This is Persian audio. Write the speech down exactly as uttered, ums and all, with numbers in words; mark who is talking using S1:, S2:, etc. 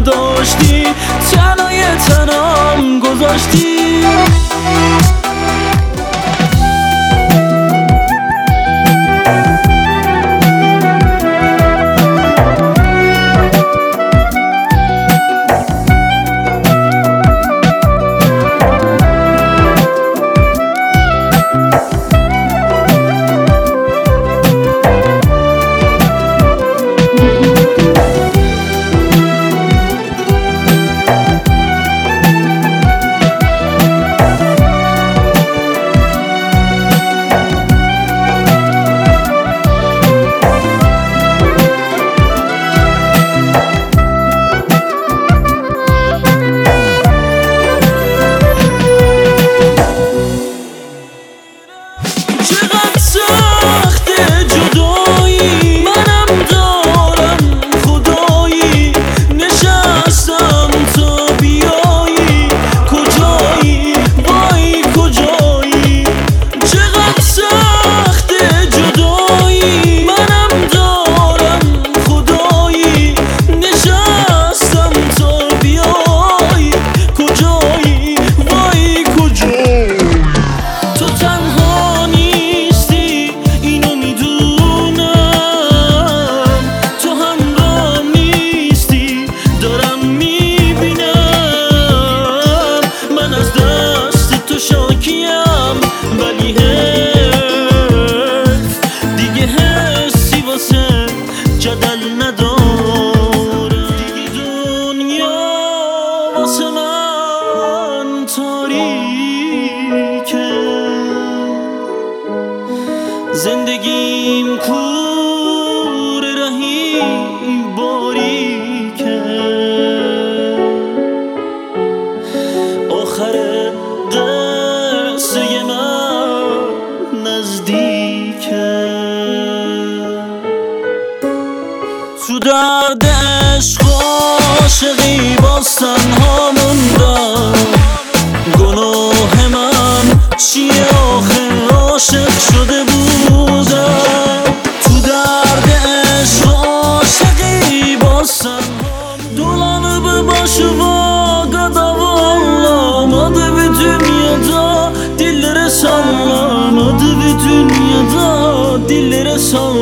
S1: نداشتی، تنهای تنام گذاشتی. چقدر سخته جدایی، منم دارم خدایی، نشستم تا بیایی، کجایی وای کجایی. چقدر سخته جدایی، منم دارم خدایی، نشستم تا بیایی، کجایی وای کجایی. تو تنها نیستی اینو میدونم، تو همراه نیستی دارم میبینم. من از دست تو شاکیم ولی حرف دیگه حسی واسه جدل ندارم. دیگه دنیا واسه من تاریکه، زندگیم کور رهی باریکه، آخر قصه من نزدیکه. تو درد عشق و عاشقی باز تنها موندم، گناه من چیه آخه عاشق شده بودم. تو درد عشق و عاشقی باز تنها dolanıp başıma kadar anlamadı bir dünyada, dillere sallamadı bir dünyada, dillere sallamadı.